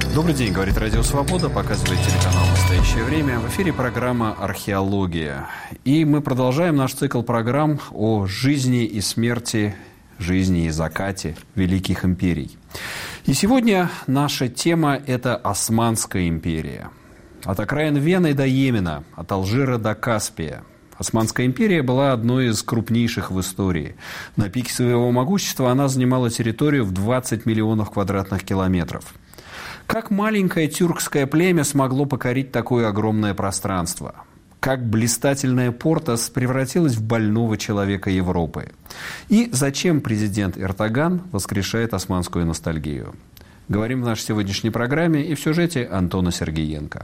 Добрый день, говорит Радио Свобода, показывает телеканал «Настоящее время». В эфире программа «Археология». И мы продолжаем наш цикл программ о жизни и смерти, жизни и закате великих империй. И сегодня наша тема – это Османская империя. От окраин Вены до Йемена, от Алжира до Каспия. Османская империя была одной из крупнейших в истории. На пике своего могущества она занимала территорию в 20 миллионов квадратных километров. Как маленькое тюркское племя смогло покорить такое огромное пространство? Как блистательная Портос превратилась в больного человека Европы? И зачем президент Эрдоган воскрешает османскую ностальгию? Говорим в нашей сегодняшней программе и в сюжете Антона Сергеенко.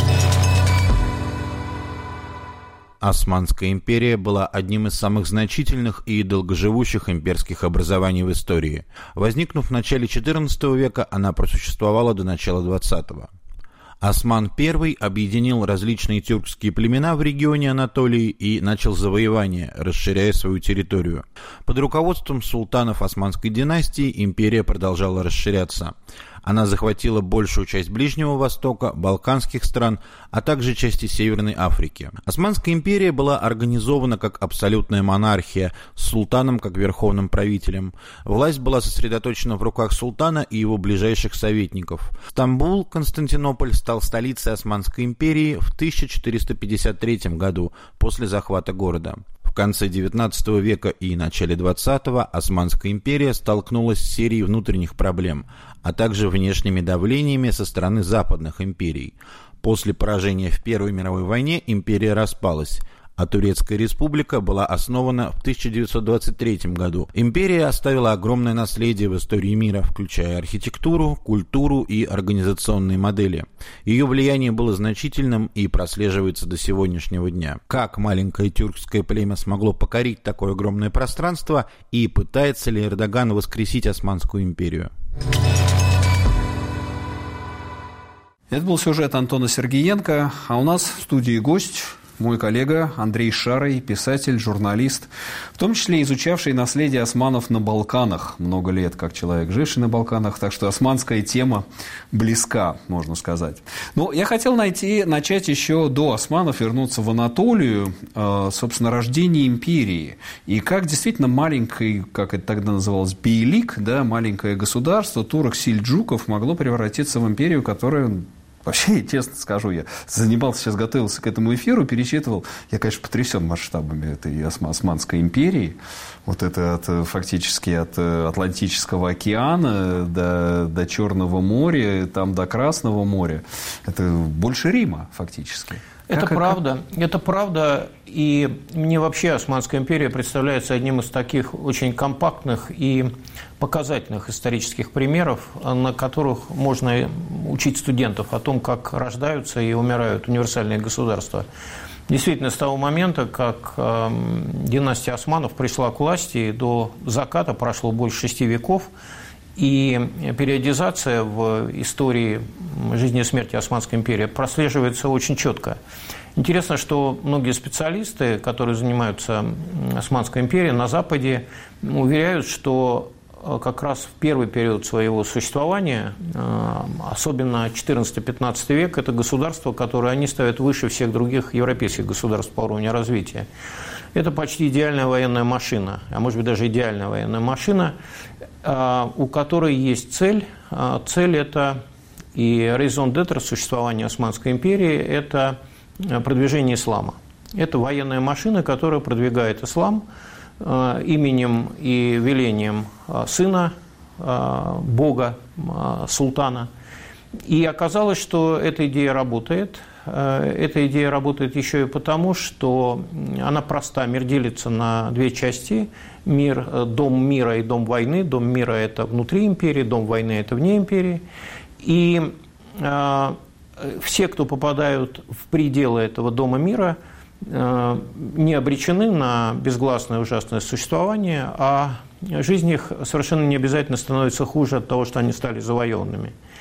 Османская империя была одним из самых значительных и долгоживущих имперских образований в истории. Возникнув в начале XIV века, она просуществовала до начала XX. Осман I объединил различные тюркские племена в регионе Анатолии и начал завоевание, расширяя свою территорию. Под руководством султанов Османской династии империя продолжала расширяться. Она захватила большую часть Ближнего Востока, Балканских стран, а также части Северной Африки. Османская империя была организована как абсолютная монархия, с султаном как верховным правителем. Власть была сосредоточена в руках султана и его ближайших советников. Стамбул, Константинополь, стал столицей Османской империи в 1453 году, после захвата города. В конце XIX века и начале XX Османская империя столкнулась с серией внутренних проблем, а также внешними давлениями со стороны западных империй. После поражения в Первой мировой войне империя распалась, а Турецкая республика была основана в 1923 году. Империя оставила огромное наследие в истории мира, включая архитектуру, культуру и организационные модели. Ее влияние было значительным и прослеживается до сегодняшнего дня. Как маленькое тюркское племя смогло покорить такое огромное пространство, и пытается ли Эрдоган воскресить Османскую империю? Это был сюжет Антона Сергеенко, а у нас в студии гость, мой коллега Андрей Шарый, писатель, журналист, в том числе изучавший наследие османов на Балканах много лет, как человек, живший на Балканах, так что османская тема близка, можно сказать. Но я хотел начать еще до османов, вернуться в Анатолию, собственно, рождение империи, и как действительно маленький, как это тогда называлось, бейлик, да, маленькое государство турок-сельджуков могло превратиться в империю, которая... Вообще, честно скажу, я занимался, сейчас готовился к этому эфиру, перечитывал. Я, конечно, потрясен масштабами этой Османской империи. Вот это фактически от Атлантического океана до Черного моря, там до Красного моря. Это больше Рима, фактически. Это правда, и мне вообще Османская империя представляется одним из таких очень компактных и показательных исторических примеров, на которых можно учить студентов о том, как рождаются и умирают универсальные государства. Действительно, с того момента, как династия османов пришла к власти, до заката прошло больше 6 веков, и периодизация в истории жизни и смерти Османской империи прослеживается очень четко. Интересно, что многие специалисты, которые занимаются Османской империей на Западе, уверяют, что как раз в первый период своего существования, особенно XIV-XV век, это государство, которое они ставят выше всех других европейских государств по уровню развития. Это почти идеальная военная машина, а может быть даже идеальная военная машина, у которой есть цель. Цель – это и raison d'être существования Османской империи – это продвижение ислама. Это военная машина, которая продвигает ислам именем и велением сына бога, султана. И оказалось, что эта идея работает. Эта идея работает еще и потому, что она проста. Мир делится на две части. Дом мира и дом войны. Дом мира – это внутри империи, дом войны – это вне империи. И все, кто попадают в пределы этого дома мира, не обречены на безгласное ужасное существование, а жизнь их совершенно не обязательно становится хуже от того, что они стали завоеванными.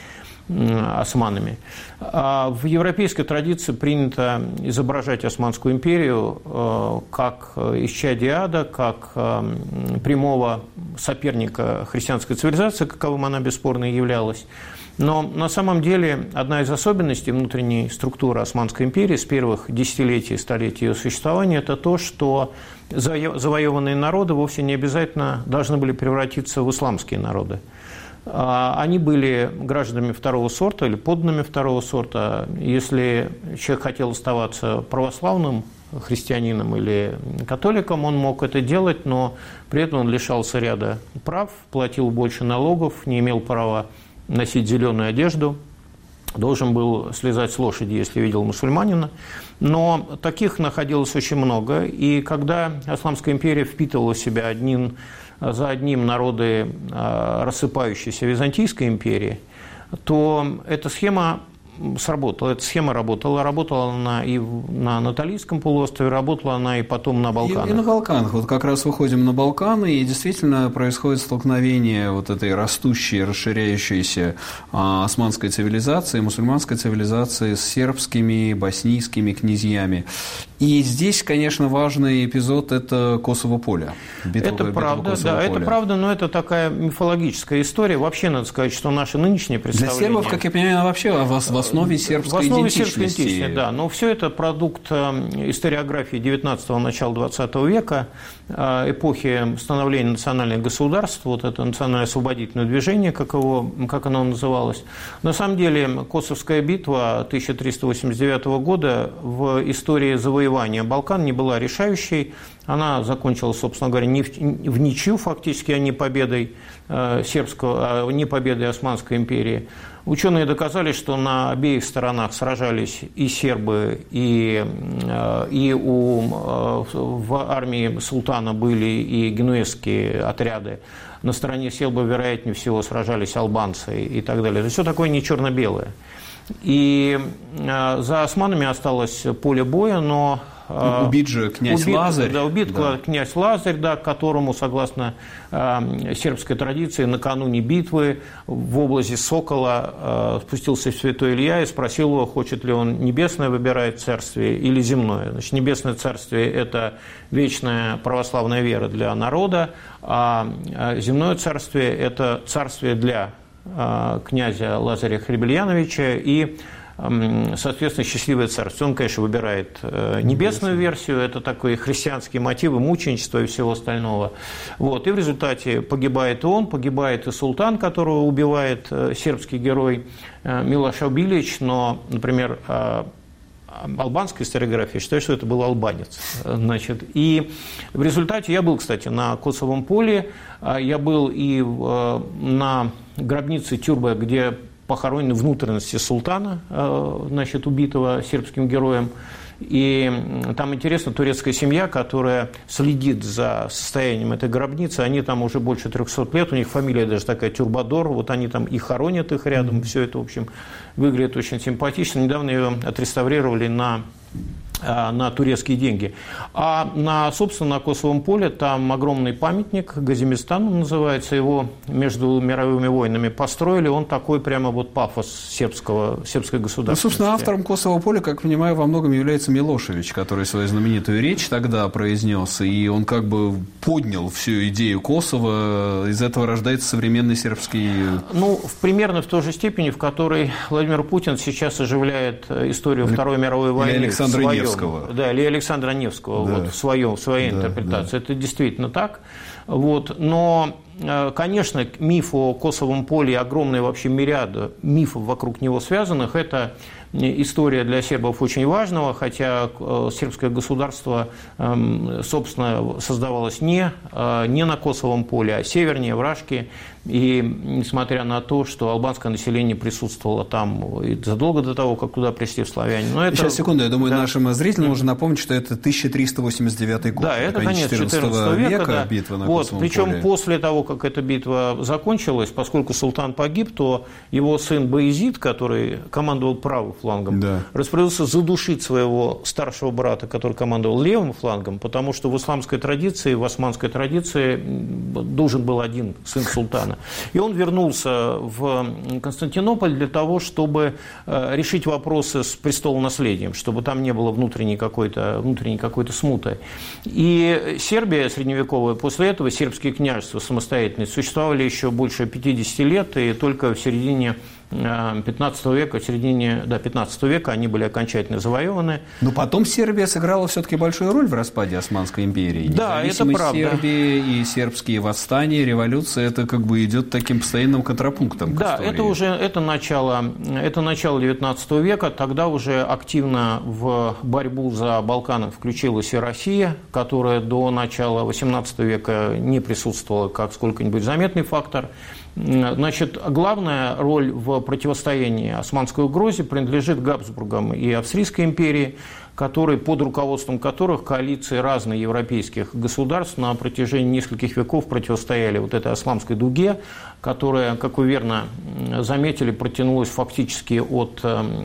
османами. А в европейской традиции принято изображать Османскую империю как исчадие ада, как прямого соперника христианской цивилизации, каковым она бесспорно и являлась. Но на самом деле одна из особенностей внутренней структуры Османской империи с первых десятилетий и столетий ее существования – это то, что завоеванные народы вовсе не обязательно должны были превратиться в исламские народы. Они были гражданами второго сорта или подданными второго сорта. Если человек хотел оставаться православным христианином или католиком, он мог это делать, но при этом он лишался ряда прав, платил больше налогов, не имел права носить зеленую одежду, должен был слезать с лошади, если видел мусульманина. Но таких находилось очень много. И когда Исламская империя впитывала в себя один за одним народы рассыпающейся Византийской империи, то эта схема сработала. Эта схема работала. Работала она и на Анатолийском полуострове, работала она и потом на Балканах. И на Балканах. Вот как раз выходим на Балканы, и действительно происходит столкновение вот этой растущей, расширяющейся османской цивилизации, мусульманской цивилизации с сербскими, боснийскими князьями. И здесь, конечно, важный эпизод – это Косово поле. Это правда, да, это правда, но это такая мифологическая история. Вообще, надо сказать, что наше нынешнее представление… Для сербов, как я понимаю, вообще в основе сербской идентичности. Да, но все это продукт историографии 19-го, начала 20 века, эпохи становления национальных государств, вот это национально-освободительное движение, как оно называлось. На самом деле, Косовская битва 1389 года в истории завоевания Балкан не была решающей. Она закончилась, собственно говоря, в ничью фактически, а не победой не победой Османской империи. Ученые доказали, что на обеих сторонах сражались и сербы, и в армии султана были и генуэзские отряды. На стороне сербов, вероятнее всего, сражались албанцы и так далее. Это все такое не черно-белое. И за османами осталось поле боя, но… Убит же князь Лазарь. Да, убит князь Лазарь, да, к которому, согласно сербской традиции, накануне битвы в области Сокола спустился святой Илья и спросил его, хочет ли он небесное выбирает царствие или земное. Значит, небесное царствие – это вечная православная вера для народа, а земное царствие – это царствие для князя Лазаря Хребельяновича и, соответственно, счастливое царство. Он, конечно, выбирает небесную версию, это такой христианские мотивы мученичества и всего остального. Вот. И в результате погибает и он, погибает и султан, которого убивает сербский герой Милош Билич, но, например, албанская историография считает, что это был албанец. Значит, и в результате я был, кстати, на Косовом поле, я был и на гробнице Тюрба, где похоронены внутренности султана, значит, убитого сербским героем. И там интересно, турецкая семья, которая следит за состоянием этой гробницы, они там уже больше 300 лет, у них фамилия даже такая Тюрбадор, вот они там и хоронят их рядом, все это, в общем, выглядит очень симпатично. Недавно ее отреставрировали на турецкие деньги. А собственно, на Косовом поле там огромный памятник, Газимистану называется, его между мировыми войнами построили, он такой прямо вот пафос сербской государственности. Ну, собственно, автором Косового поля, как понимаю, во многом является Милошевич, который свою знаменитую речь тогда произнес, и он как бы поднял всю идею Косово, из этого рождается современный сербский… Ну, примерно в той же степени, в которой Владимир Путин сейчас оживляет историю Второй мировой войны. Александра Невского. Да, или Александра Невского, да. Вот, в своей интерпретации. Да. Это действительно так. Вот. Но, конечно, миф о Косовом поле, огромная вообще мириада мифов вокруг него связанных, это история для сербов очень важного, хотя сербское государство, собственно, создавалось не на Косовом поле, а севернее, в Рашке. И несмотря на то, что албанское население присутствовало там и задолго до того, как туда пришли славяне. Но это, сейчас, секунду, я думаю, нашим зрителям нужно напомнить, что это 1389 год. Да, это конец 14 века, да. Битва на вот, Косовом причем поле. После того, как эта битва закончилась, поскольку султан погиб, то его сын Баязид, который командовал правым флангом, распорядился задушить своего старшего брата, который командовал левым флангом, потому что в исламской традиции, в османской традиции должен был один сын султана. И он вернулся в Константинополь для того, чтобы решить вопросы с престолонаследием, чтобы там не было внутренней какой-то смуты. И Сербия средневековая, после этого сербские княжества самостоятельные существовали еще больше 50 лет, и только в середине 15 века они были окончательно завоеваны. Но потом Сербия сыграла все-таки большую роль в распаде Османской империи. Да, это правда. Сербии и сербские восстания, революция, это как бы идет таким постоянным контрапунктом к истории. Это начало 19 века, тогда уже активно в борьбу за Балканы включилась и Россия, которая до начала 18 века не присутствовала как сколько-нибудь заметный фактор. Значит, главная роль в противостоянии османской угрозе принадлежит Габсбургам и Австрийской империи, под руководством которых коалиции разных европейских государств на протяжении нескольких веков противостояли вот этой османской дуге, которая, как вы верно заметили, протянулась фактически от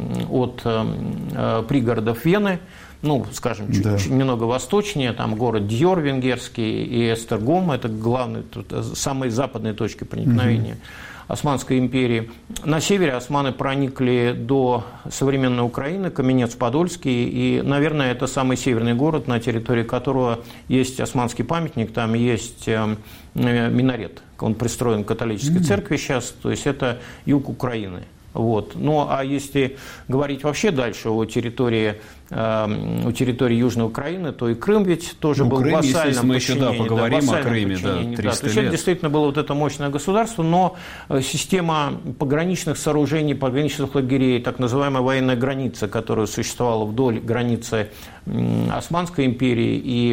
пригородов Вены, скажем, чуть немного восточнее, там город Дьор венгерский и Эстергом, это самые западные точки проникновения Османской империи. На севере османы проникли до современной Украины, Каменец-Подольский, и, наверное, это самый северный город, на территории которого есть османский памятник, там есть минарет, он пристроен к католической церкви сейчас, то есть это юг Украины. Ну, а если говорить вообще дальше о территории Южной Украины, то и Крым ведь тоже был в вассальном подчинении. Мы еще поговорим о Крыме, 300 лет. То есть это действительно было вот это мощное государство, но система пограничных сооружений, пограничных лагерей, так называемая военная граница, которая существовала вдоль границы Османской империи и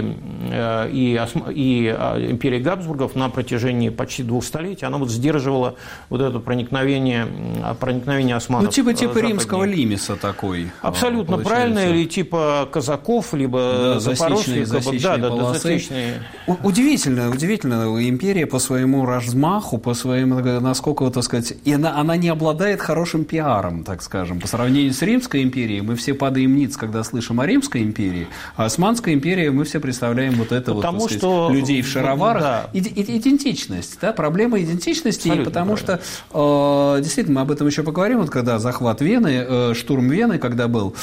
империи Габсбургов на протяжении почти 2 столетий, она сдерживала вот это проникновение османов. Типа римского лимиса такой. Абсолютно правильно, или типа казаков, либо запорожских. Засечные. Удивительно, империя по своему размаху, по своему, насколько, так сказать, и она не обладает хорошим пиаром, так скажем. По сравнению с Римской империей, мы все падаем ниц, когда слышим о Римской империи, а Османская империя, мы все представляем вот это людей в шароварах. Да. Идентичность, проблема идентичности, потому что, действительно, мы об этом еще поговорим, вот когда захват Вены, штурм Вены, когда был,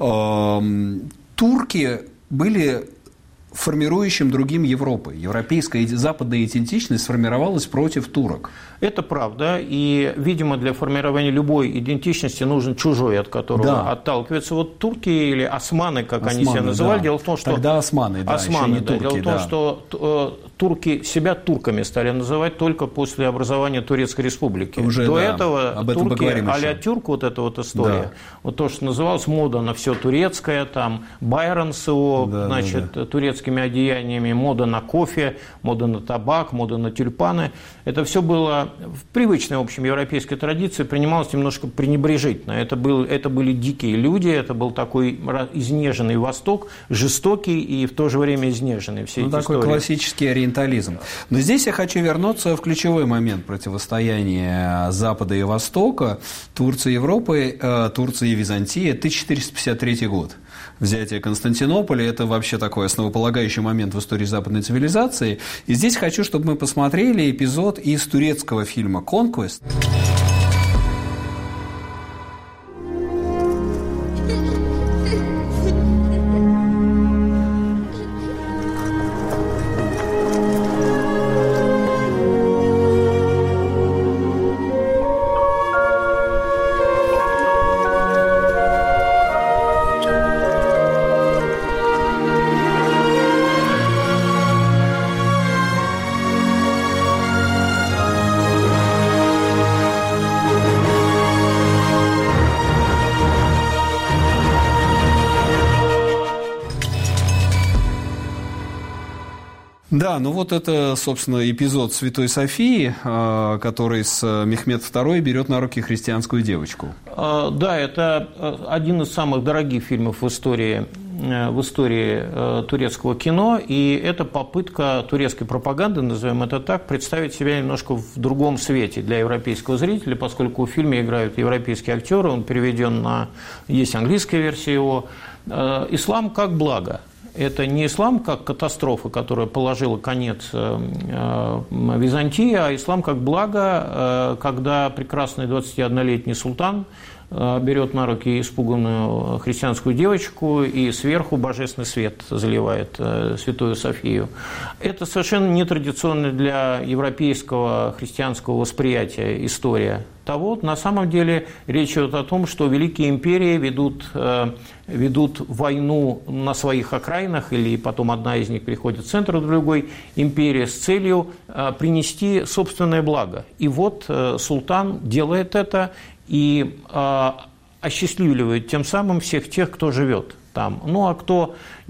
турки были формирующим другим Европы. Европейская и западная идентичность сформировалась против турок. Это правда, и, видимо, для формирования любой идентичности нужен чужой, от которого отталкиваются. Вот турки или османы, как они себя называли, дело в том, что... Тогда османы, еще не турки. Дело в том, что турки себя турками стали называть только после образования Турецкой республики. До этого турки, а-ля тюрк, вот эта вот история, вот то, что называлось мода на все турецкое, там Байрон с его, турецкими одеяниями, мода на кофе, мода на табак, мода на тюльпаны. Это все было в привычной, в общем, европейской традиции, принималось немножко пренебрежительно. Это были дикие люди, это был такой изнеженный Восток, жестокий и в то же время изнеженный. Такой классический ориентализм. Но здесь я хочу вернуться в ключевой момент противостояния Запада и Востока, Турции и Европы, Турции и Византии, 1453 год. Взятие Константинополя – это вообще такой основополагающий момент в истории западной цивилизации. И здесь хочу, чтобы мы посмотрели эпизод из турецкого фильма «Конквест». Да, вот это, собственно, эпизод Святой Софии, который с Мехмед II берет на руки христианскую девочку. Да, это один из самых дорогих фильмов в истории в истории турецкого кино, и это попытка турецкой пропаганды, назовем это так, представить себя немножко в другом свете для европейского зрителя, поскольку в фильме играют европейские актеры, он переведен на... Есть английская версия его. «Ислам как благо». Это не ислам как катастрофа, которая положила конец Византии, а ислам как благо, когда прекрасный 21-летний султан берет на руки испуганную христианскую девочку и сверху божественный свет заливает святую Софию. Это совершенно нетрадиционная для европейского христианского восприятия история того. На самом деле речь идет о том, что великие империи ведут войну на своих окраинах, или потом одна из них переходит в центр другой империи с целью принести собственное благо. И вот султан делает это и осчастливливает тем самым всех тех, кто живет там. Ну а кто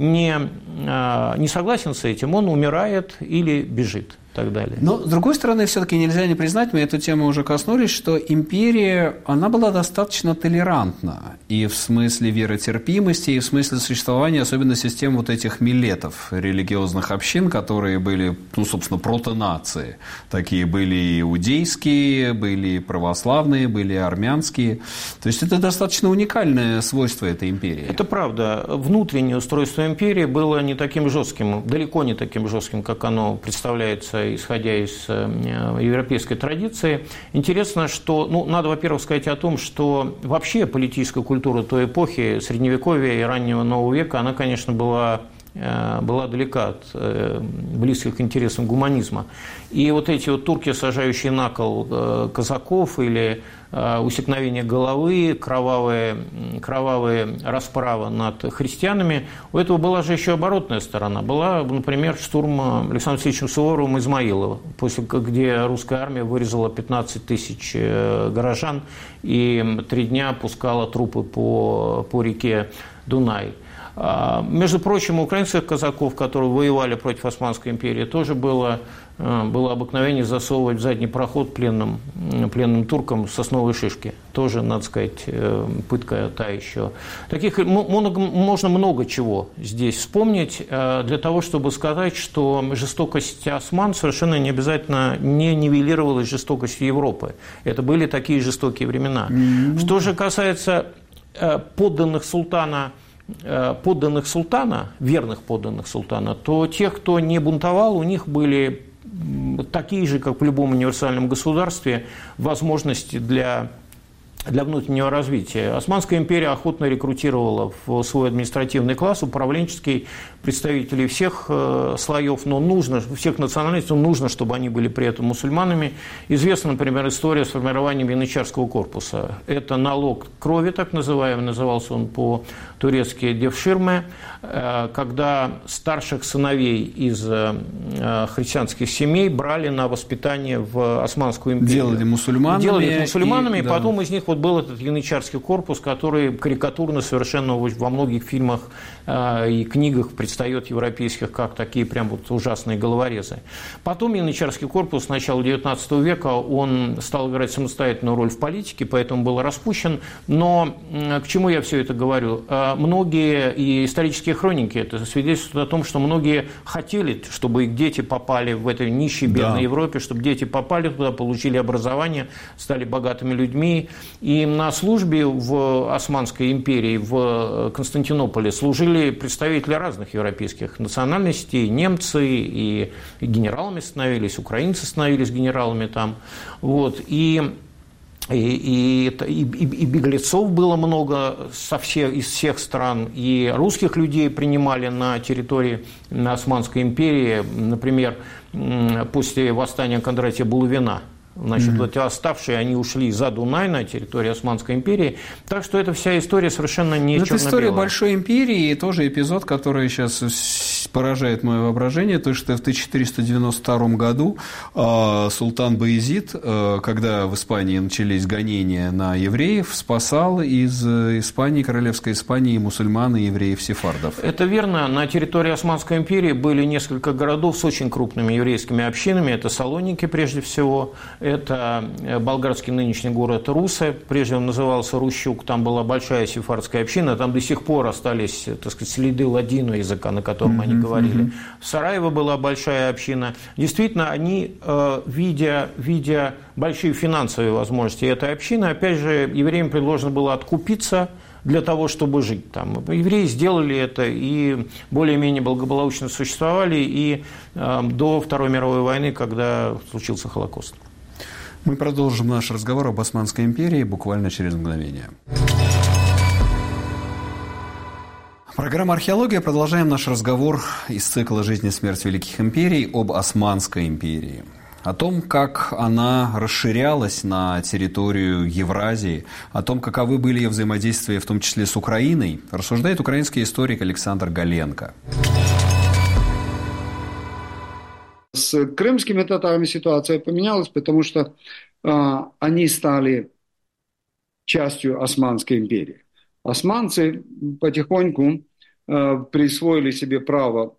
не согласен с этим, он умирает или бежит. И так далее. Но, с другой стороны, все-таки нельзя не признать, мы эту тему уже коснулись, что империя, она была достаточно толерантна и в смысле веротерпимости, и в смысле существования, особенно систем вот этих миллетов, религиозных общин, которые были, ну, собственно, протонации. Такие были и иудейские, были и православные, были и армянские. То есть это достаточно уникальное свойство этой империи. Это правда. Внутреннее устройство империи было не таким жестким, далеко не таким жестким, как оно представляется, исходя из европейской традиции. Интересно, что, надо, во-первых, сказать о том, что вообще политическая культура той эпохи, Средневековья и раннего Нового века, она, конечно, была далека от близких к интересам гуманизма. И вот эти вот турки, сажающие на кол казаков, или усекновение головы, кровавые расправы над христианами, у этого была же еще оборотная сторона. Была, например, штурм Александром Васильевичем Суворовым Измаилова, где русская армия вырезала 15 тысяч горожан и 3 дня пускала трупы по реке Дунай. Между прочим, у украинских казаков, которые воевали против Османской империи, тоже было обыкновение засовывать в задний проход пленным туркам сосновые шишки. Тоже, надо сказать, пытка та еще. Таких можно много чего здесь вспомнить для того, чтобы сказать, что жестокость осман совершенно не обязательно не нивелировалась жестокостью Европы. Это были такие жестокие времена. Mm-hmm. Что же касается подданных султана, верных подданных султана, то тех, кто не бунтовал, у них были такие же, как в любом универсальном государстве, возможности для внутреннего развития. Османская империя охотно рекрутировала в свой административный класс, управленческий, представителей всех слоев, всех национальностей, но нужно, чтобы они были при этом мусульманами. Известна, например, история с формированием янычарского корпуса. Это налог крови, так называемый, назывался он по-турецки девширме, когда старших сыновей из христианских семей брали на воспитание в Османскую империю. Делали мусульманами. И потом из них был этот янычарский корпус, который карикатурно совершенно во многих фильмах и книгах предстает европейских как такие прям вот ужасные головорезы. Потом янычарский корпус с начала XIX века, он стал играть самостоятельную роль в политике, поэтому был распущен. Но к чему я все это говорю? Многие, и исторические хроники это свидетельствуют о том, что многие хотели, чтобы их дети попали в этой нищей, бедной Европе, чтобы дети попали туда, получили образование, стали богатыми людьми. И на службе в Османской империи, в Константинополе служили представители разных европейских национальностей, немцы, и генералами становились, украинцы становились генералами там. Вот. И беглецов было много из всех стран, и русских людей принимали на территории Османской империи, например, после восстания Кондратия Булавина. Значит, вот эти оставшие, они ушли за Дунай на территорию Османской империи. Так что эта вся история совершенно не черно-белая. Это история большой империи, и тоже эпизод, который сейчас поражает мое воображение, то, что в 1492 году султан Баязид, когда в Испании начались гонения на евреев, спасал из Испании, королевской Испании, мусульман и евреев-сефардов. Это верно. На территории Османской империи были несколько городов с очень крупными еврейскими общинами. Это Салоники, прежде всего. Это болгарский нынешний город Русе, прежде он назывался Рущук, там была большая сефардская община, там до сих пор остались, так сказать, следы ладину языка, на котором они говорили. В Сараево была большая община. Действительно, они, видя большие финансовые возможности этой общины, опять же, евреям предложено было откупиться для того, чтобы жить там. Евреи сделали это и более-менее благополучно существовали и до Второй мировой войны, когда случился Холокост. Мы продолжим наш разговор об Османской империи буквально через мгновение. Программа «Археология». Продолжаем наш разговор из цикла «Жизнь и смерть великих империй» об Османской империи. О том, как она расширялась на территорию Евразии, о том, каковы были ее взаимодействия, в том числе с Украиной, рассуждает украинский историк Александр Галенко. С крымскими татарами ситуация поменялась, потому что они стали частью Османской империи. Османцы потихоньку присвоили себе право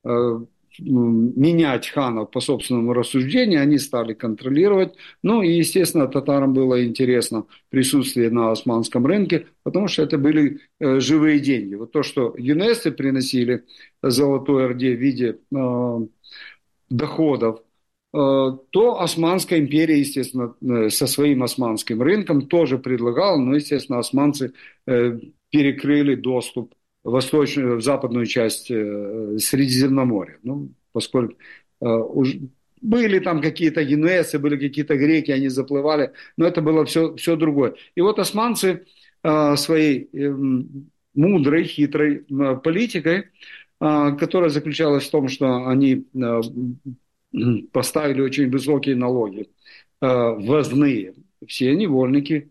менять ханов по собственному рассуждению, они стали контролировать. Ну и, естественно, татарам было интересно присутствие на османском рынке, потому что это были живые деньги. Вот то, что юнесцы приносили Золотой Орде в виде доходов, то Османская империя, естественно, со своим османским рынком тоже предлагала, но, естественно, османцы перекрыли доступ в западную часть Средиземноморья. Ну, поскольку были там какие-то генуэзцы, были какие-то греки, они заплывали, но это было все другое. И вот османцы своей мудрой, хитрой политикой, которая заключалась в том, что они поставили очень высокие налоги, ввозные. Все невольники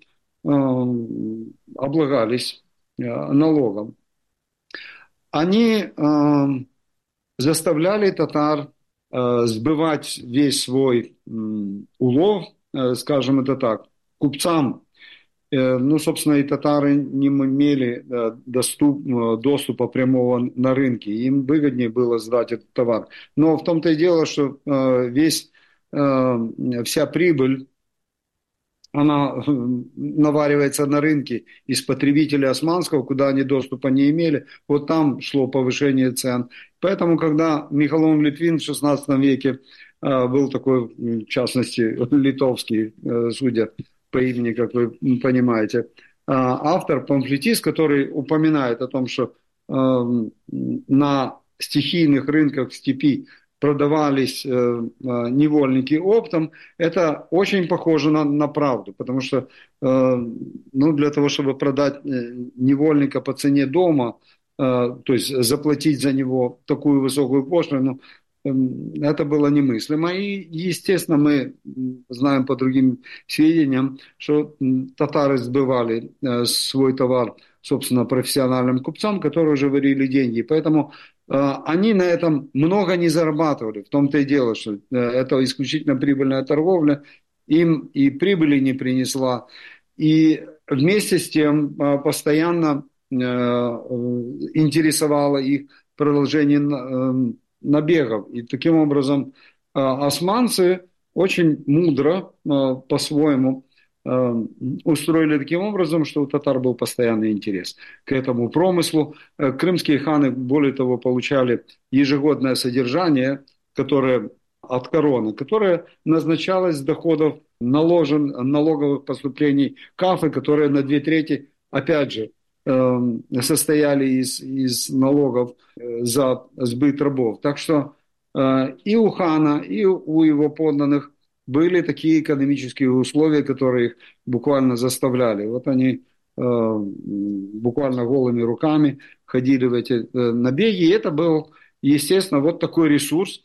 облагались налогом. Они заставляли татар сбывать весь свой улов, скажем это так, купцам. Ну, собственно, и татары не имели доступа прямого на рынке. Им выгоднее было сдать этот товар. Но в том-то и дело, что вся прибыль, она наваривается на рынке из потребителя османского, куда они доступа не имели. Вот там шло повышение цен. Поэтому, когда Михаил Литвин в XVI веке был такой, в частности, литовский, судя по имени, как вы понимаете, автор, памфлетист, который упоминает о том, что на стихийных рынках в степи продавались невольники оптом, это очень похоже на правду, потому что для того, чтобы продать невольника по цене дома, то есть заплатить за него такую высокую пошлину, это было немыслимо. И, естественно, мы знаем по другим сведениям, что татары сбывали свой товар, собственно, профессиональным купцам, которые уже варили деньги. Поэтому они на этом много не зарабатывали. В том-то и дело, что это исключительно прибыльная торговля, им и прибыли не принесла. И вместе с тем постоянно интересовало их продолжение набегов. И таким образом османцы очень мудро по-своему устроили таким образом, что у татар был постоянный интерес к этому промыслу. Крымские ханы, более того, получали ежегодное содержание, которое от короны, которое назначалось с доходов налоговых поступлений Кафы, которые на 2/3, опять же, состояли из налогов за сбыт рабов. Так что и у хана, и у его подданных были такие экономические условия, которые их буквально заставляли. Вот они буквально голыми руками ходили в эти набеги. И это был, естественно, вот такой ресурс.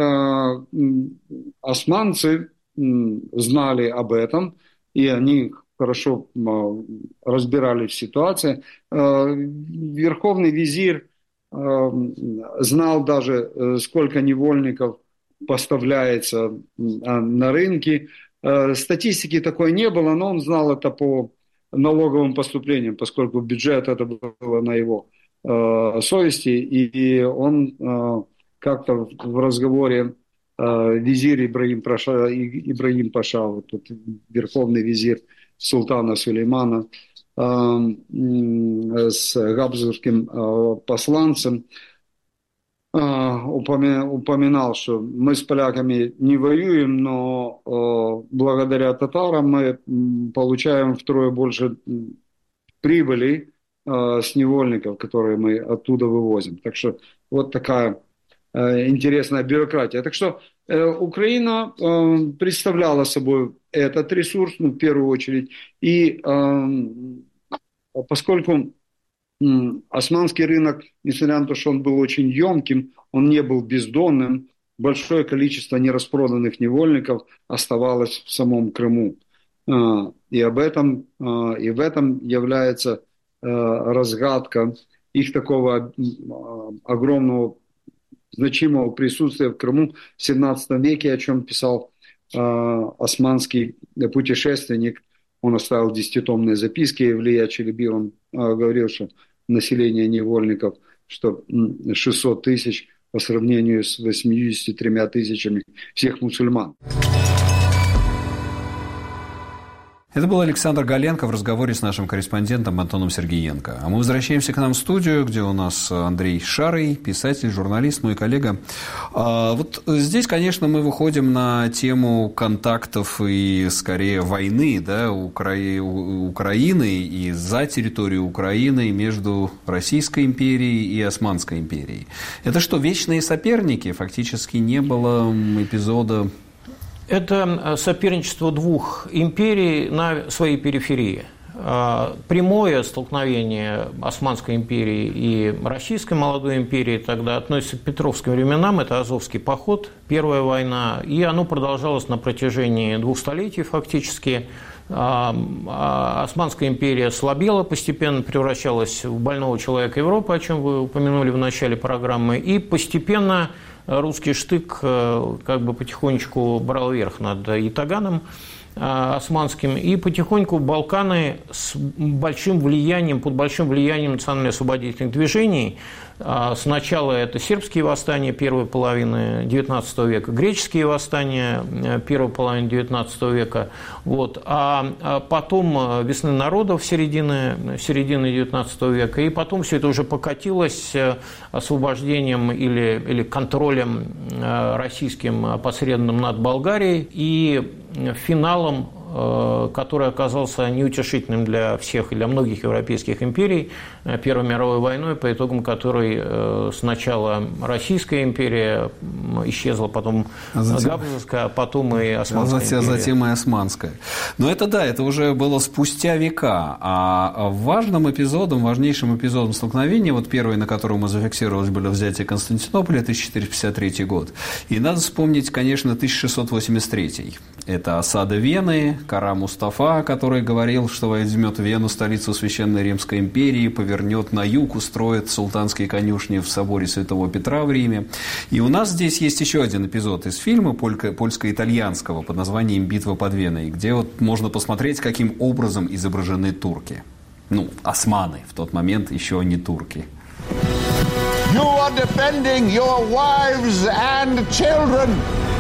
Османцы знали об этом, и они хорошо разбирались в ситуации. Верховный визирь знал даже, сколько невольников поставляется на рынке. Статистики такой не было, но он знал это по налоговым поступлениям, поскольку бюджет это было на его совести, и он как-то в разговоре визирь Ибрагим Паша, вот тут верховный визирь султана Сулеймана, с габсбургским посланцем, упоминал, что мы с поляками не воюем, но благодаря татарам мы получаем втрое больше прибыли с невольников, которые мы оттуда вывозим. Так что вот такая интересная бюрократия. Так что Украина представляла собой этот ресурс, ну, в первую очередь, и поскольку османский рынок, несмотря на то, что он был очень емким, он не был бездонным, большое количество нераспроданных невольников оставалось в самом Крыму. И в этом является разгадка их такого огромного, значимого присутствия в Крыму в XVII веке, о чем писал османский путешественник. Он оставил 10-томные записки, Евлия Челеби, он говорил, что население невольников, что 600 тысяч по сравнению с 83 тысячами всех мусульман. Это был Александр Галенко в разговоре с нашим корреспондентом Антоном Сергеенко. А мы возвращаемся к нам в студию, где у нас Андрей Шарый, писатель, журналист, мой коллега. Вот здесь, конечно, мы выходим на тему контактов и, скорее, войны, да, Украины и за территорию Украины между Российской империей и Османской империей. Это что, вечные соперники? Фактически не было эпизода... Это соперничество двух империй на своей периферии. Прямое столкновение Османской империи и Российской молодой империи тогда относится к петровским временам. Это Азовский поход, Первая война. И оно продолжалось на протяжении 2 столетий фактически. Османская империя слабела, постепенно превращалась в больного человека Европы, о чем вы упомянули в начале программы. И постепенно русский штык как бы потихонечку брал верх над ятаганом османским, и потихоньку Балканы с большим влиянием, под большим влиянием национально-освободительных движений. Сначала это сербские восстания первой половины XIX века, греческие восстания первой половины XIX века, вот, а потом весны народов середины XIX века, и потом все это уже покатилось освобождением или контролем российским опосредованным над Болгарией, и финалом, который оказался неутешительным для всех и для многих европейских империй, Первой мировой войной, по итогам которой сначала Российская империя исчезла, потом Габсбургская, а потом и Османская империя. Затем и Османская. Но это да, это уже было спустя века. А важнейшим эпизодом столкновения, вот первый, на котором мы зафиксировались, было взятие Константинополя, 1453 год. И надо вспомнить, конечно, 1683. Это осада Вены, Кара Мустафа, который говорил, что возьмет Вену, столицу Священной Римской империи, повернет на юг, устроит султанские конюшни в соборе Святого Петра в Риме. И у нас здесь есть еще один эпизод из фильма польско-итальянского под названием «Битва под Веной», где вот можно посмотреть, каким образом изображены турки. Ну, османы в тот момент еще не турки. You are defending your wives and children.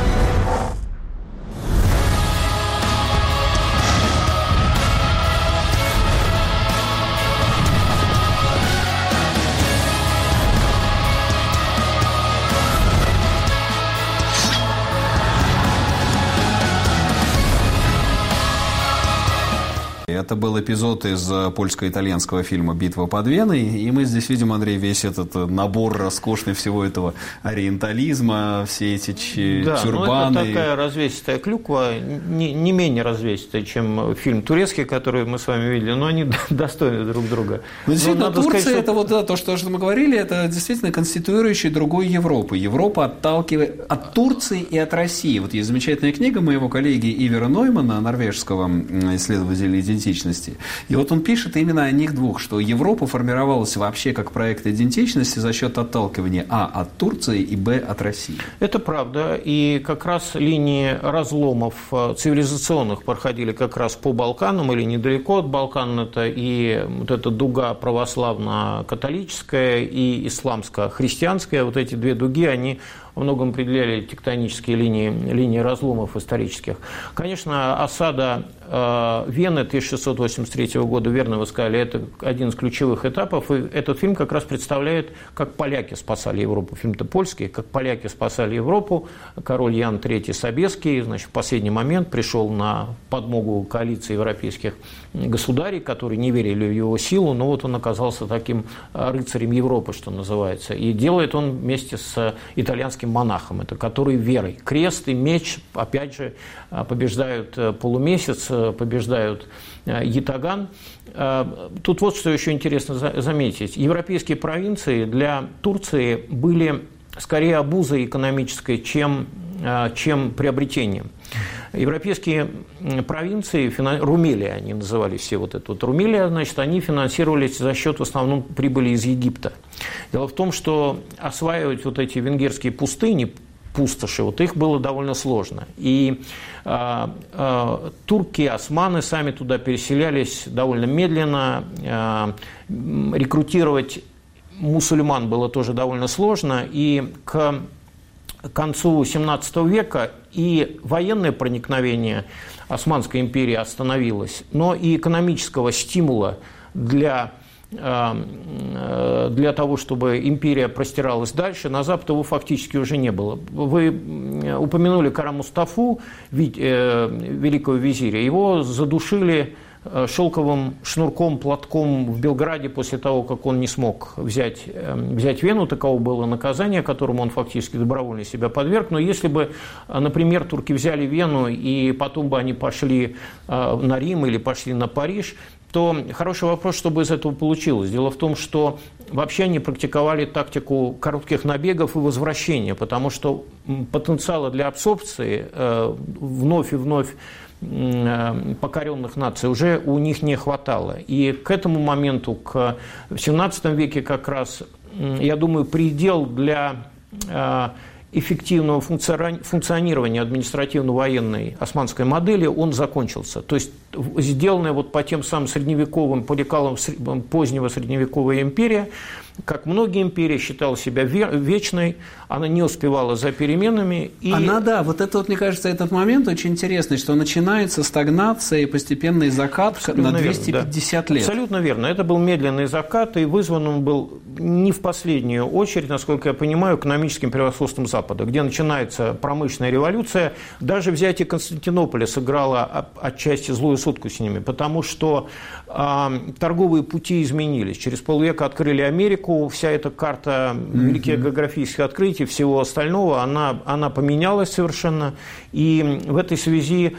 Это был эпизод из польско-итальянского фильма «Битва под Веной», и мы здесь видим, Андрей, весь этот набор роскошный всего этого ориентализма, все эти чурбаны. Ну, это такая развесистая клюква, не менее развесистая, чем фильм турецкий, который мы с вами видели, но они достойны друг друга. Но действительно, Турция, сказать, это вот да, то, что мы говорили, это действительно конституирующий другой Европы. Европа отталкивает от Турции и от России. Вот есть замечательная книга моего коллеги Ивера Ноймана, норвежского исследователя идентичности. И вот он пишет именно о них двух, что Европа формировалась вообще как проект идентичности за счет отталкивания от Турции и от России. Это правда. И как раз линии разломов цивилизационных проходили как раз по Балканам или недалеко от Балкан. Это и вот эта дуга православно-католическая и исламско-христианская. Вот эти две дуги, они во многом определяли тектонические линии разломов исторических. Конечно, осада Вены 1683 года, верно вы сказали, это один из ключевых этапов, и этот фильм как раз представляет, как поляки спасали Европу. Фильм-то польский, как поляки спасали Европу. Король Ян III Собеский, значит, в последний момент пришел на подмогу коалиции европейских государей, которые не верили в его силу, но вот он оказался таким рыцарем Европы, что называется. И делает он вместе с итальянским монахом, это который верой. Крест и меч, опять же, побеждают полумесяц, побеждают ятаган. Тут вот что еще интересно заметить. Европейские провинции для Турции были скорее обузой экономической, чем приобретением. Европейские провинции, Румелия они называли все вот это вот Румелия, значит, они финансировались за счет в основном прибыли из Египта. Дело в том, что осваивать вот эти венгерские пустыни, пустоши, вот их было довольно сложно. И турки, османы сами туда переселялись довольно медленно, рекрутировать мусульман было тоже довольно сложно, и к концу XVII века и военное проникновение Османской империи остановилось, но и экономического стимула для того, чтобы империя простиралась дальше, на запад его фактически уже не было. Вы упомянули Кара Мустафу, великого визиря. Его задушили шелковым шнурком, платком в Белграде после того, как он не смог взять Вену. Таково было наказание, которому он фактически добровольно себя подверг. Но если бы, например, турки взяли Вену и потом бы они пошли на Рим или пошли на Париж, то хороший вопрос, что бы из этого получилось. Дело в том, что вообще они практиковали тактику коротких набегов и возвращения, потому что потенциала для абсорбции вновь и вновь покоренных наций уже у них не хватало. И к этому моменту, в XVII веке как раз, я думаю, предел для эффективного функционирования административно-военной османской модели, он закончился. То есть сделанная вот по тем самым средневековым, по лекалам позднего средневековая империя, как многие империи, считала себя вечной, она не успевала за переменами. И... да, вот это вот, мне кажется, этот момент очень интересный, что начинается стагнация и постепенный закат абсолютно на 250 лет. Абсолютно верно. Это был медленный закат, и вызван он был не в последнюю очередь, насколько я понимаю, экономическим превосходством Запада, где начинается промышленная революция. Даже взятие Константинополя сыграло отчасти злую шутку с ними, потому что торговые пути изменились. Через полвека открыли Америку, вся эта карта великих географических открытий, всего остального, она поменялась совершенно. И в этой связи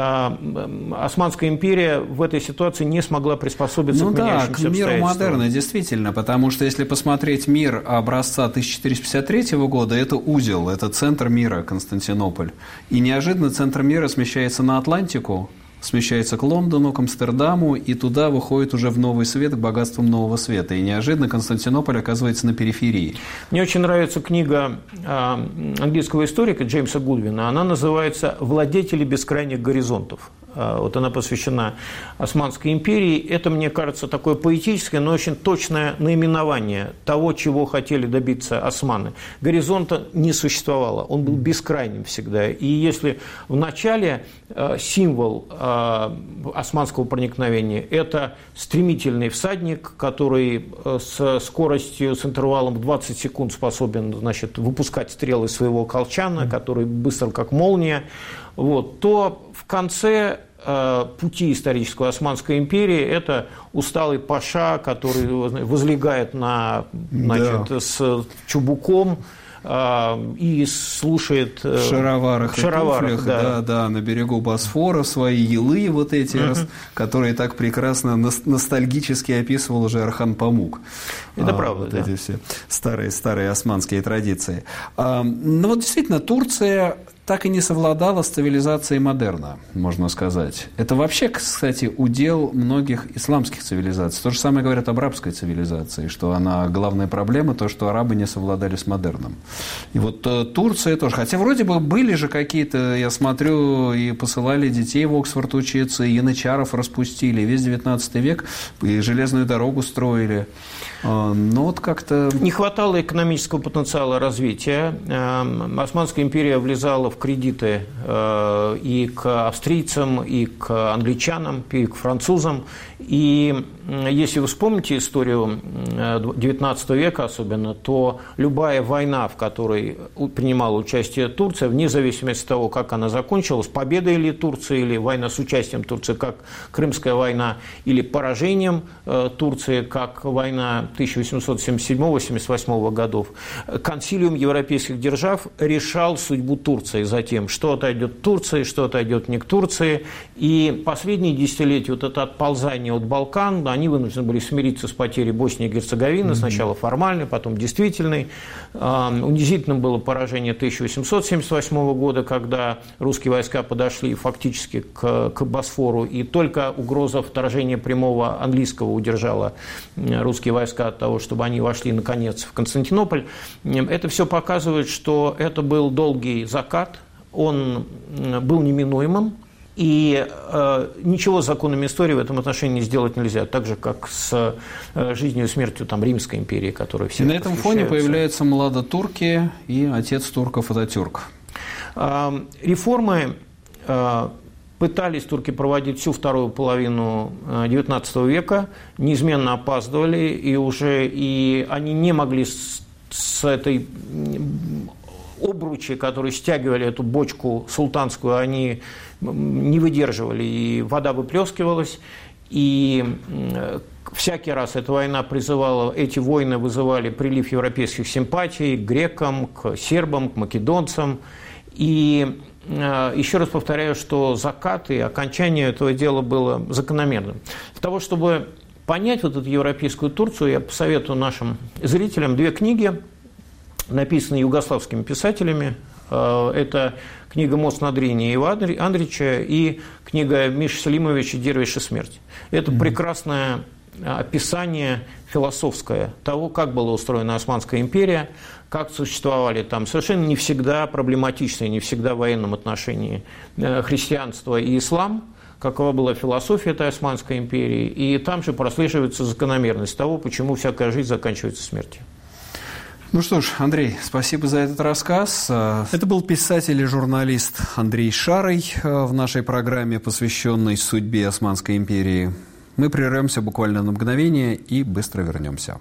Османская империя в этой ситуации не смогла приспособиться к меняющимся обстоятельствам. К миру модерна, действительно, потому что если посмотреть мир образца 1453 года, это узел, это центр мира, Константинополь. И неожиданно центр мира смещается на Атлантику, смещается к Лондону, к Амстердаму, и туда выходит уже в новый свет, к богатствам нового света. И неожиданно Константинополь оказывается на периферии. Мне очень нравится книга английского историка Джеймса Гудвина. Она называется «Владетели бескрайних горизонтов». Вот она посвящена Османской империи. Это, мне кажется, такое поэтическое, но очень точное наименование того, чего хотели добиться османы. Горизонта не существовало, он был бескрайним всегда. И если в начале символ османского проникновения – это стремительный всадник, который с скоростью, с интервалом в 20 секунд способен, значит, выпускать стрелы своего колчана, который быстро как молния, вот, то в конце пути исторического Османской империи это усталый паша, который возлегает с чубуком и слушает в шароварах и туфлях, на берегу Босфора свои елы вот эти, которые так прекрасно ностальгически описывал уже Орхан Памук. Это правда, вот эти все старые османские традиции. Но вот действительно Турция так и не совладала с цивилизацией модерна, можно сказать. Это вообще, кстати, удел многих исламских цивилизаций. То же самое говорят об арабской цивилизации, что она главная проблема, то, что арабы не совладали с модерном. И вот Турция тоже. Хотя вроде бы были же какие-то, я смотрю, и посылали детей в Оксфорд учиться, и янычаров распустили, и весь 19 век, и железную дорогу строили. Но вот как-то... Не хватало экономического потенциала развития. Османская империя влезала в кредиты и к австрийцам, и к англичанам, и к французам. И если вы вспомните историю XIX века особенно, то любая война, в которой принимала участие Турция, вне зависимости от того, как она закончилась, победой ли Турции, или война с участием Турции, как Крымская война, или поражением Турции, как война 1877-1878 годов, консилиум европейских держав решал судьбу Турции затем, что отойдет Турции, что отойдет не к Турции. И последние десятилетия вот это отползание от Балкан, они вынуждены были смириться с потерей Боснии и Герцеговины, сначала формальной, потом действительной. Унизительным было поражение 1878 года, когда русские войска подошли фактически к Босфору, и только угроза вторжения прямого английского удержала русские войска от того, чтобы они вошли, наконец, в Константинополь. Это все показывает, что это был долгий закат, он был неминуемым, и ничего с законами истории в этом отношении сделать нельзя, так же, как с жизнью и смертью там, Римской империи, которая все. И на этом фоне появляются младотурки и отец турков Ататюрк. Реформы пытались турки проводить всю вторую половину XIX века, неизменно опаздывали, и они не могли с этой обручи, которые стягивали эту бочку султанскую, они не выдерживали, и вода выплескивалась, и всякий раз эта война призывала, эти войны вызывали прилив европейских симпатий к грекам, к сербам, к македонцам, и еще раз повторяю, что закат и окончание этого дела было закономерным. Для того, чтобы понять вот эту европейскую Турцию, я посоветую нашим зрителям две книги, написанные югославскими писателями. Это книга «Мост над Дриней» Ива Андрича и книга Миши Селимовича «Дервиш и смерть». Это прекрасное описание философское того, как была устроена Османская империя, как существовали там совершенно не всегда проблематичные, не всегда в военном отношении христианство и ислам, какова была философия этой Османской империи, и там же прослеживается закономерность того, почему всякая жизнь заканчивается смертью. Ну что ж, Андрей, спасибо за этот рассказ. Это был писатель и журналист Андрей Шарый в нашей программе, посвященной судьбе Османской империи. Мы прервемся буквально на мгновение и быстро вернемся.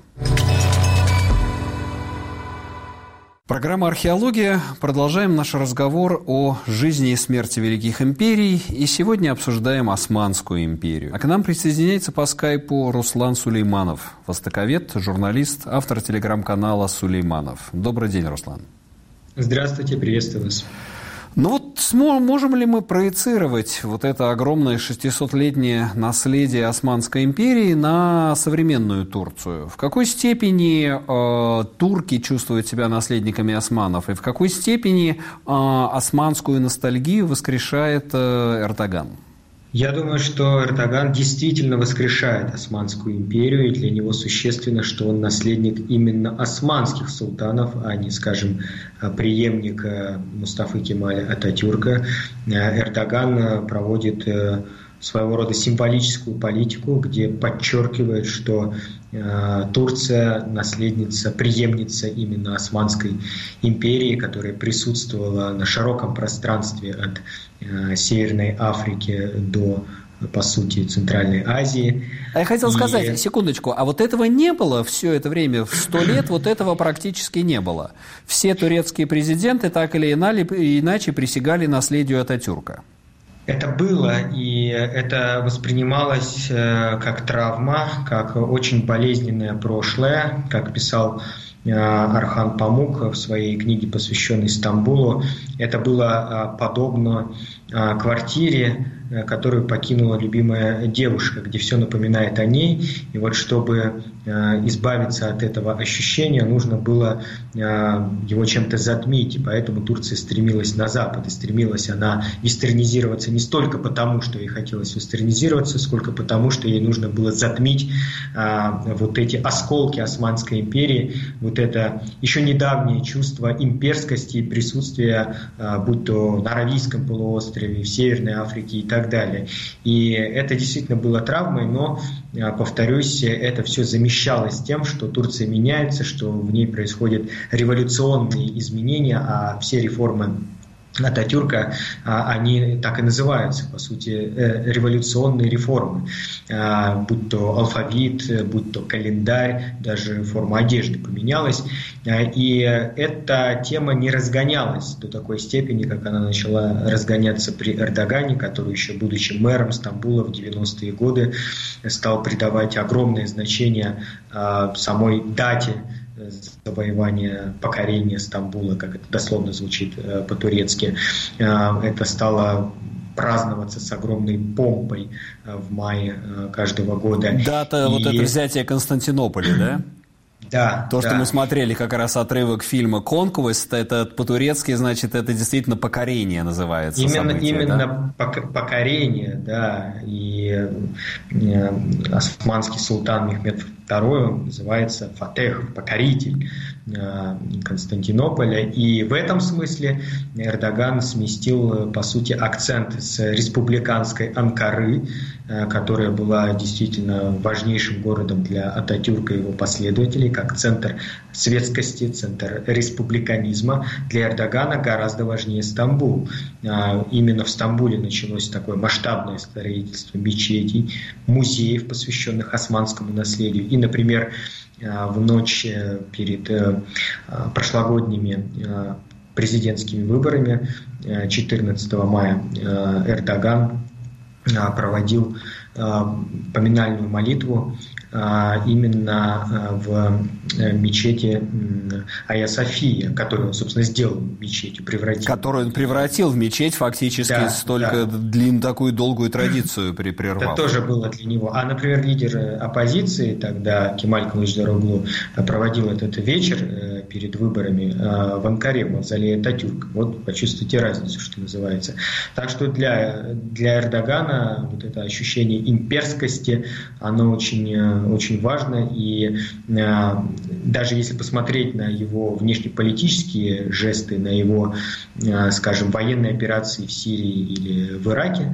Программа «Археология». Продолжаем наш разговор о жизни и смерти великих империй. И сегодня обсуждаем Османскую империю. А к нам присоединяется по скайпу Руслан Сулейманов, востоковед, журналист, автор телеграм-канала «Сулейманов». Добрый день, Руслан. Здравствуйте, приветствую вас. Ну вот можем ли мы проецировать вот это огромное 600-летнее наследие Османской империи на современную Турцию? В какой степени турки чувствуют себя наследниками османов, и в какой степени османскую ностальгию воскрешает Эрдоган? Я думаю, что Эрдоган действительно воскрешает Османскую империю, и для него существенно, что он наследник именно османских султанов, а не, скажем, преемник Мустафы Кемаля Ататюрка. Эрдоган проводит своего рода символическую политику, где подчеркивает, что Турция наследница, преемница именно Османской империи, которая присутствовала на широком пространстве от Северной Африки до, по сути, Центральной Азии. А я хотел сказать, секундочку, а вот этого не было все это время, в 100 лет вот этого практически не было. Все турецкие президенты так или иначе присягали наследию Ататюрка. Это было, и это воспринималось как травма, как очень болезненное прошлое, как писал Орхан Памук в своей книге, посвященной Стамбулу. Это было подобно квартире, которую покинула любимая девушка, где все напоминает о ней. И вот чтобы избавиться от этого ощущения, нужно было его чем-то затмить. И поэтому Турция стремилась на Запад. И стремилась она вестернизироваться не столько потому, что ей хотелось вестернизироваться, сколько потому, что ей нужно было затмить вот эти осколки Османской империи, вот это еще недавнее чувство имперскости и присутствия, будь то на Аравийском полуострове, в Северной Африке и так далее. И это действительно было травмой, но, повторюсь, это все замещалось тем, что Турция меняется, что в ней происходят революционные изменения, а все реформы Ататюрка, они так и называются, по сути, революционные реформы. Будь то алфавит, будь то календарь, даже форма одежды поменялась. И эта тема не разгонялась до такой степени, как она начала разгоняться при Эрдогане, который еще будучи мэром Стамбула в 90-е годы стал придавать огромное значение самой дате завоевания, покорения Стамбула, как это дословно звучит по-турецки. Это стало праздноваться с огромной помпой в мае каждого года. Дата вот это взятие Константинополя, да? Да. То, что мы смотрели как раз отрывок фильма «Конквест», это по-турецки, значит, это действительно покорение называется. Именно покорение, да. И османский султан Мехмед II называется Фатех, покоритель Константинополя. И в этом смысле Эрдоган сместил, по сути, акцент с республиканской Анкары, которая была действительно важнейшим городом для Ататюрка и его последователей, как центр светскости, центр республиканизма. Для Эрдогана гораздо важнее Стамбул. Именно в Стамбуле началось такое масштабное строительство мечетей, музеев, посвященных османскому наследию. И, например, в ночь перед прошлогодними президентскими выборами 14 мая Эрдоган проводил поминальную молитву именно в мечети Айя София, которую он, собственно, сделал мечетью, превратил. Которую он превратил в мечеть, фактически столько такую долгую традицию прервал. Это тоже было для него. А, например, лидер оппозиции тогда, Кемаль Кылычдароглу, проводил этот вечер перед выборами в Анкаре, в мавзолее Ататюрка. Вот почувствуйте разницу, что называется. Так что для Эрдогана вот это ощущение имперскости, оно очень важно, и даже если посмотреть на его внешнеполитические жесты, на его, скажем, военные операции в Сирии или в Ираке,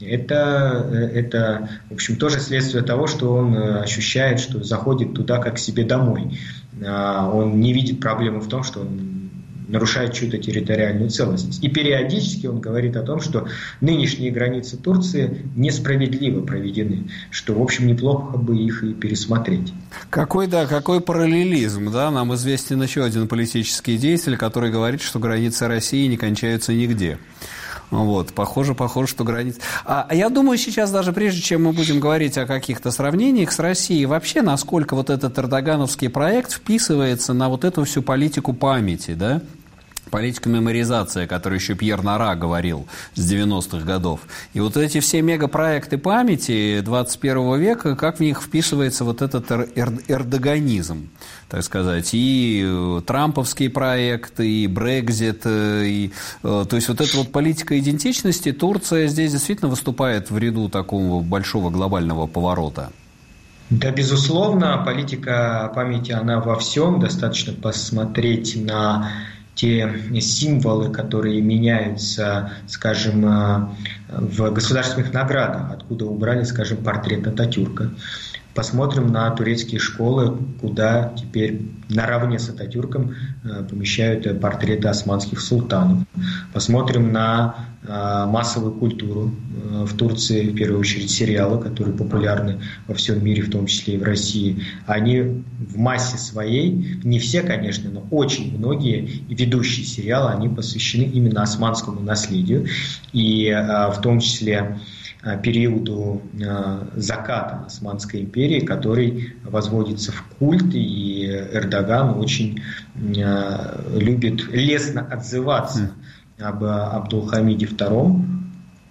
это, в общем, тоже следствие того, что он ощущает, что заходит туда как к себе домой. Он не видит проблемы в том, что он нарушает чью-то территориальную целостность. И периодически он говорит о том, что нынешние границы Турции несправедливо проведены, что, в общем, неплохо бы их и пересмотреть. Какой параллелизм, да? Нам известен еще один политический деятель, который говорит, что границы России не кончаются нигде. Вот, похоже, что границы... я думаю, сейчас даже прежде, чем мы будем говорить о каких-то сравнениях с Россией, вообще, насколько вот этот эрдогановский проект вписывается на вот эту всю политику памяти, да? Политика меморизации, о которой еще Пьер Нора говорил с 90-х годов. И вот эти все мегапроекты памяти 21 века, как в них вписывается вот этот эрдоганизм, так сказать, и трамповский проект, и Брексит, то есть вот эта вот политика идентичности, Турция здесь действительно выступает в ряду такого большого глобального поворота. Да, безусловно, политика памяти, она во всем. Достаточно посмотреть на те символы, которые меняются, скажем, в государственных наградах, откуда убрали, скажем, портрет Ататюрка. Посмотрим на турецкие школы, куда теперь наравне с Ататюрком помещают портреты османских султанов. Посмотрим на массовую культуру в Турции, в первую очередь сериалы, которые популярны во всем мире, в том числе и в России. Они в массе своей, не все, конечно, но очень многие ведущие сериалы, они посвящены именно османскому наследию. И в том числе периоду заката Османской империи, который возводится в культ, и Эрдоган очень любит лестно отзываться об Абдулхамиде II,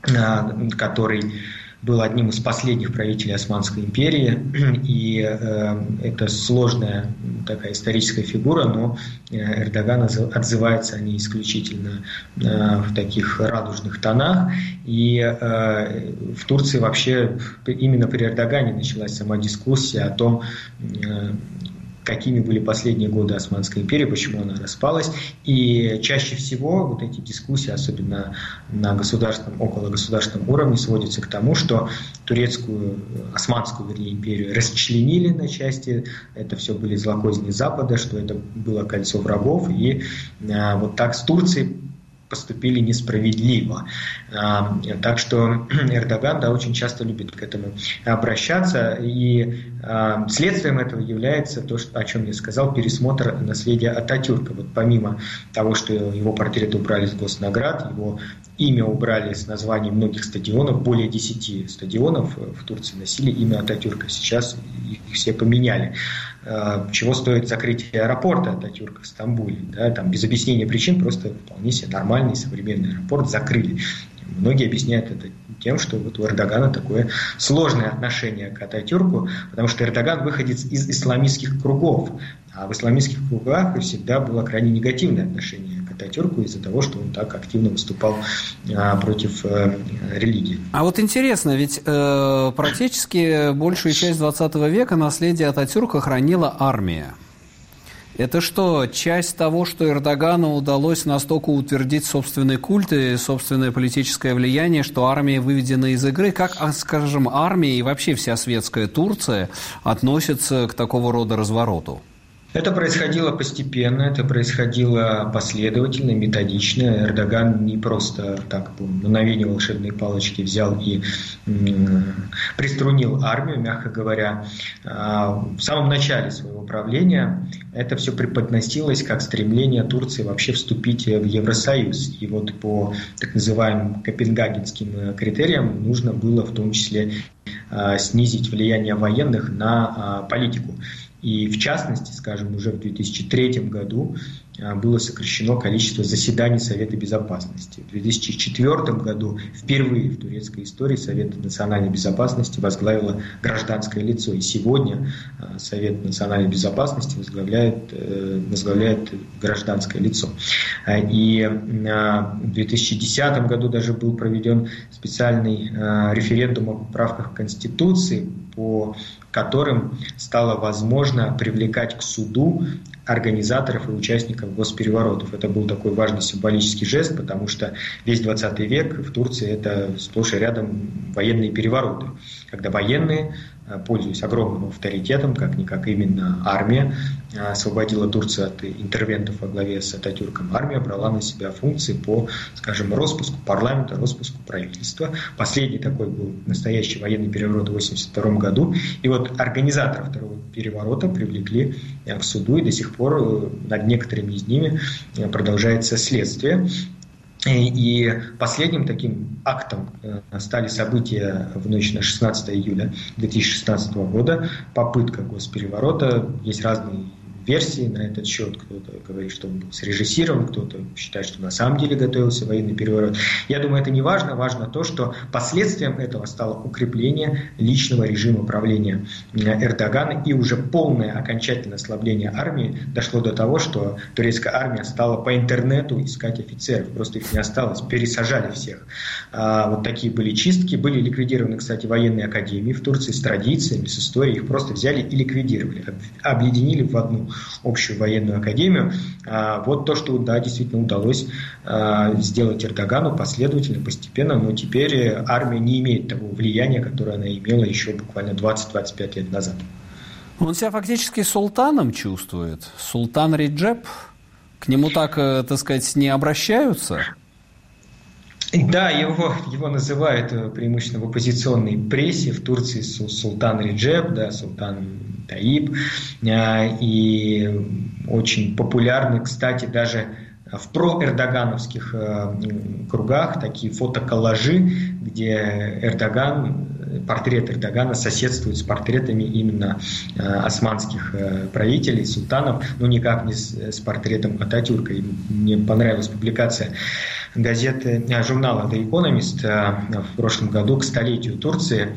который был одним из последних правителей Османской империи, и это сложная такая историческая фигура, но Эрдоган отзывается о ней исключительно в таких радужных тонах, и в Турции вообще именно при Эрдогане началась сама дискуссия о том, какими были последние годы Османской империи, почему она распалась. И чаще всего вот эти дискуссии, особенно на государственном, окологосударственном уровне, сводятся к тому, что турецкую, османскую, империю расчленили на части, это все были злокознии Запада, что это было кольцо врагов, и вот так с Турцией поступили несправедливо. Так что Эрдоган, очень часто любит к этому обращаться, и следствием этого является то, о чем я сказал, пересмотр наследия Ататюрка. Вот помимо того, что его портреты убрали с госнаград, его имя убрали с названий многих стадионов, более 10 стадионов в Турции носили имя Ататюрка. Сейчас их все поменяли. Чего стоит закрытие аэропорта Ататюрка в Стамбуле? Да, там без объяснения причин просто вполне себе нормальный современный аэропорт закрыли. Многие объясняют это тем, что вот у Эрдогана такое сложное отношение к Ататюрку, потому что Эрдоган выходец из исламистских кругов, а в исламистских кругах всегда было крайне негативное отношение к Ататюрку из-за того, что он так активно выступал против религии. А вот интересно, ведь практически большую часть 20 века наследие Ататюрка хранила армия. Это что, часть того, что Эрдогану удалось настолько утвердить собственный культ и собственное политическое влияние, что армия выведена из игры? Как, скажем, армия и вообще вся светская Турция относятся к такого рода развороту? Это происходило постепенно, это происходило последовательно, методично. Эрдоган не просто так по мгновению волшебной палочки взял и приструнил армию, мягко говоря. В самом начале своего правления это все преподносилось как стремление Турции вообще вступить в Евросоюз. И вот по так называемым копенгагенским критериям нужно было в том числе снизить влияние военных на политику. И в частности, скажем, уже в 2003 году было сокращено количество заседаний Совета Безопасности. В 2004 году впервые в турецкой истории Совет национальной безопасности возглавило гражданское лицо. И сегодня Совет национальной безопасности возглавляет гражданское лицо. И в 2010 году даже был проведен специальный референдум о поправках в Конституции, по которым стало возможно привлекать к суду организаторов и участников госпереворотов. Это был такой важный символический жест, потому что весь 20 век в Турции это сплошь и рядом военные перевороты, когда военные, пользуясь огромным авторитетом, как-никак именно армия, освободила Турцию от интервентов во главе с Ататюрком. Армия брала на себя функции по, скажем, распуску парламента, распуску правительства. Последний такой был настоящий военный переворот в 1982 году. И вот организаторов второго переворота привлекли к суду, и до сих пор над некоторыми из ними продолжается следствие. И последним таким актом стали события в ночь на 16 июля 2016 года, попытка госпереворота. Есть разные версии на этот счет. Кто-то говорит, что он был срежиссирован, кто-то считает, что на самом деле готовился военный переворот. Я думаю, это не важно. Важно то, что последствием этого стало укрепление личного режима правления Эрдогана, и уже полное окончательное ослабление армии дошло до того, что турецкая армия стала по интернету искать офицеров. Просто их не осталось, пересажали всех. Вот такие были чистки. Были ликвидированы, кстати, военные академии в Турции с традициями, с историей. Их просто взяли и ликвидировали, объединили в одну общую военную академию. Вот то, что действительно удалось сделать Эрдогану последовательно, постепенно, но теперь армия не имеет того влияния, которое она имела еще буквально 20-25 лет назад. Он себя фактически султаном чувствует. Султан Реджеп, к нему так, так сказать, не обращаются? Да, его называют преимущественно в оппозиционной прессе в Турции султан Реджеп, да, султан Таиб, и очень популярны, кстати, даже в проэрдогановских кругах такие фотоколлажи, где портрет Эрдогана соседствует с портретами именно османских правителей, султанов, но никак не с портретом Ататюрка. И мне понравилась публикация журнала The Economist в прошлом году к столетию Турции.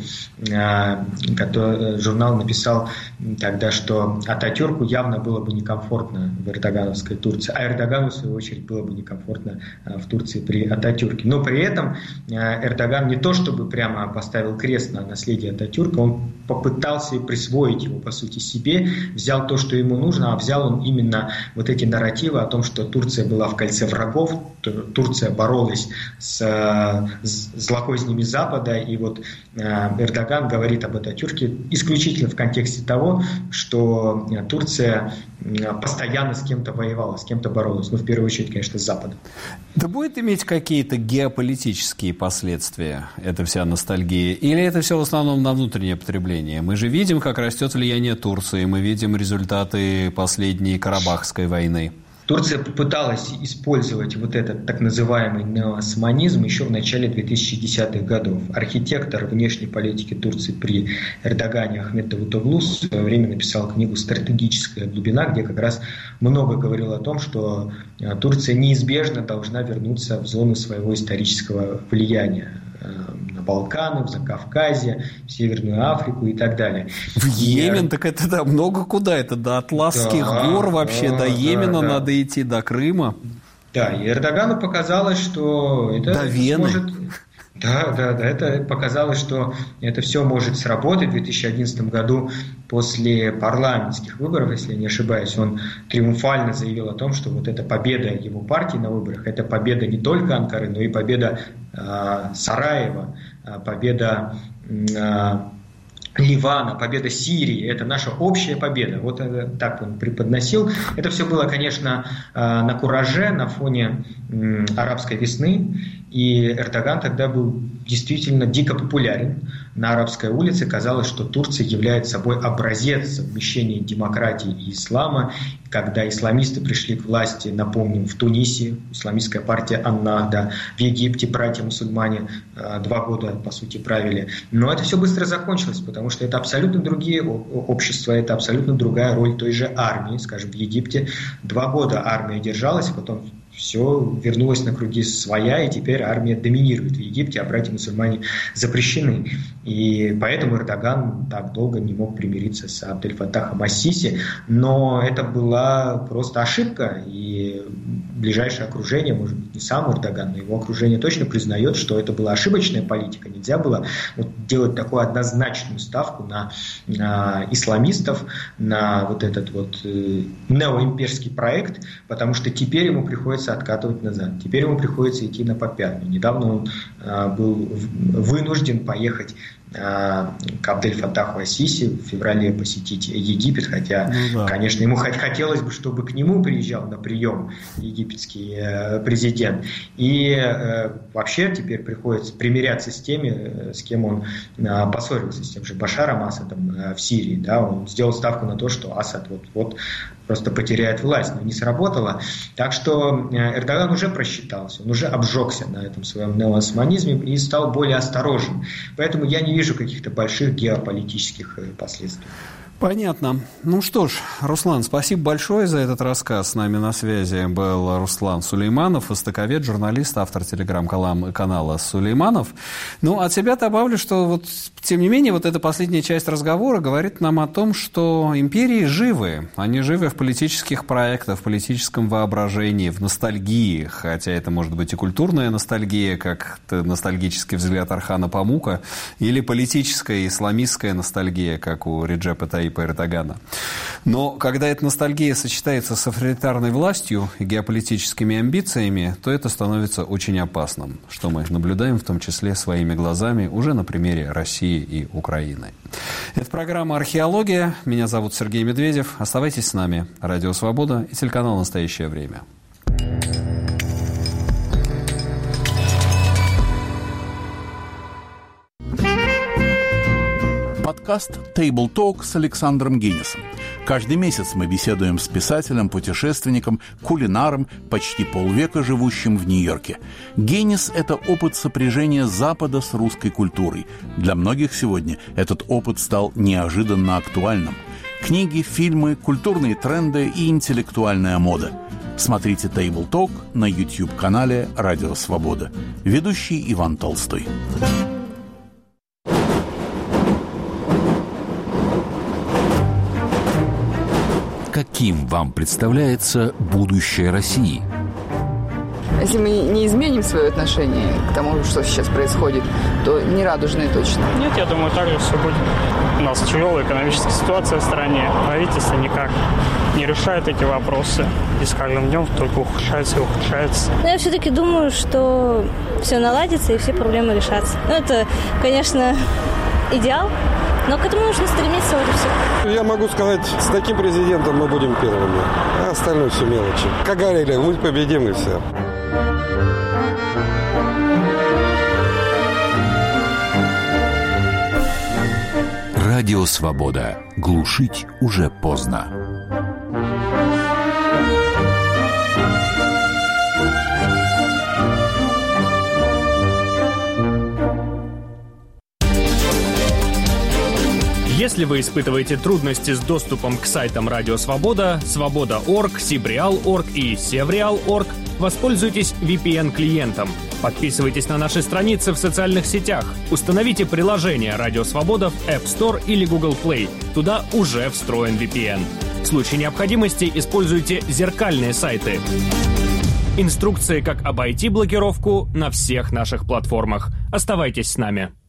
Журнал написал тогда, что Ататюрку явно было бы некомфортно в эрдогановской Турции, а Эрдогану, в свою очередь, было бы некомфортно в Турции при Ататюрке. Но при этом Эрдоган не то чтобы прямо поставил крест на наследие Ататюрка, он попытался присвоить его, по сути, себе, взял то, что ему нужно, а взял он именно вот эти нарративы о том, что Турция была в кольце врагов, Турция боролась с злокознями Запада, и вот Эрдоган говорит об Ататюрке исключительно в контексте того, что Турция постоянно с кем-то воевала, с кем-то боролась, в первую очередь, конечно, с Западом. Да будет иметь какие-то геополитические последствия эта вся ностальгия, или это все в основном на внутреннее потребление? Мы же видим, как растет влияние Турции, мы видим результаты последней Карабахской войны. Турция попыталась использовать вот этот так называемый неоосманизм еще в начале 2010-х годов. Архитектор внешней политики Турции при Эрдогане Ахмет Давутоглу в свое время написал книгу «Стратегическая глубина», где как раз много говорил о том, что Турция неизбежно должна вернуться в зону своего исторического влияния. На Балканы, в Закавказье, в Северную Африку и так далее. В Йемен, так это да, много куда, это до Атласских гор вообще, до Йемена надо идти, до Крыма. Да, и Эрдогану показалось, что это до Вены. сможет... Да, это показалось, что это все может сработать. В 2011 году после парламентских выборов, если я не ошибаюсь, он триумфально заявил о том, что вот эта победа его партии на выборах, это победа не только Анкары, но и победа Сараева, победа Ливана, победа Сирии, это наша общая победа. Вот так он преподносил. Это все было, конечно, на кураже, на фоне арабской весны. И Эрдоган тогда был действительно дико популярен. На арабской улице казалось, что Турция является собой образец совмещения демократии и ислама. Когда исламисты пришли к власти, напомним, в Тунисе, исламистская партия Ан-Нахда, в Египте братья-мусульмане 2 года, по сути, правили. Но это все быстро закончилось, потому что это абсолютно другие общества, это абсолютно другая роль той же армии. Скажем, в Египте 2 года армия держалась, потом все вернулось на круги своя, и теперь армия доминирует в Египте, а братья-мусульмане запрещены. И поэтому Эрдоган так долго не мог примириться с Абдель-Фаттахом ас-Сиси. Но это была просто ошибка, и ближайшее окружение, может быть, не сам Эрдоган, но его окружение точно признает, что это была ошибочная политика. Нельзя было делать такую однозначную ставку на исламистов, на вот этот неоимперский проект, потому что теперь ему приходится откатывать назад. Теперь ему приходится идти на попятную. Недавно он был вынужден поехать к Абдель-Фаттаху ас-Сиси в феврале посетить Египет, хотя, конечно, ему хотелось бы, чтобы к нему приезжал на прием египетский президент. И вообще теперь приходится примиряться с теми, с кем он поссорился, с тем же Башаром Асадом в Сирии. Да? Он сделал ставку на то, что Асад вот просто потеряет власть, но не сработало. Так что Эрдоган уже просчитался, он уже обжегся на этом своем неоосманизме и стал более осторожен. Поэтому я не вижу каких-то больших геополитических последствий. Понятно. Ну что ж, Руслан, спасибо большое за этот рассказ. С нами на связи был Руслан Сулейманов, востоковед, журналист, автор телеграм-канала Сулейманов. Ну, от себя добавлю, что тем не менее, эта последняя часть разговора говорит нам о том, что империи живы. Они живы в политических проектах, в политическом воображении, в ностальгии. Хотя это может быть и культурная ностальгия, как ностальгический взгляд Орхана Памука, или политическая исламистская ностальгия, как у Реджепа Таyyипа Эрдогана. Но когда эта ностальгия сочетается с авторитарной властью и геополитическими амбициями, то это становится очень опасным, что мы наблюдаем в том числе своими глазами уже на примере России и Украины. Это программа «Археология». Меня зовут Сергей Медведев. Оставайтесь с нами. Радио «Свобода» и телеканал «Настоящее время». Подкаст «Table Talk» с Александром Гиннисом. Каждый месяц мы беседуем с писателем, путешественником, кулинаром, почти полвека живущим в Нью-Йорке. Гиннис – это опыт сопряжения Запада с русской культурой. Для многих сегодня этот опыт стал неожиданно актуальным. Книги, фильмы, культурные тренды и интеллектуальная мода. Смотрите Table Talk на YouTube-канале «Радио Свобода». Ведущий Иван Толстой. Каким вам представляется будущее России? Если мы не изменим свое отношение к тому, что сейчас происходит, то не радужное точно. Нет, я думаю, так же все будет. У нас тяжелая экономическая ситуация в стране. Правительство никак не решает эти вопросы. И с каждым днем только ухудшается и ухудшается. Но я все-таки думаю, что все наладится и все проблемы решатся. Ну, это, конечно, идеал, но к этому нужно стремиться, вот и все. Я могу сказать, с таким президентом мы будем первыми, а остальное все мелочи. Как говорили, мы победим и все. Радио Свобода. Глушить уже поздно. Если вы испытываете трудности с доступом к сайтам Радио Свобода, Свобода.орг, Сибреал.орг и Севреал.орг, воспользуйтесь VPN-клиентом. Подписывайтесь на наши страницы в социальных сетях. Установите приложение Радио Свобода в App Store или Google Play. Туда уже встроен VPN. В случае необходимости используйте зеркальные сайты. Инструкции, как обойти блокировку, на всех наших платформах. Оставайтесь с нами.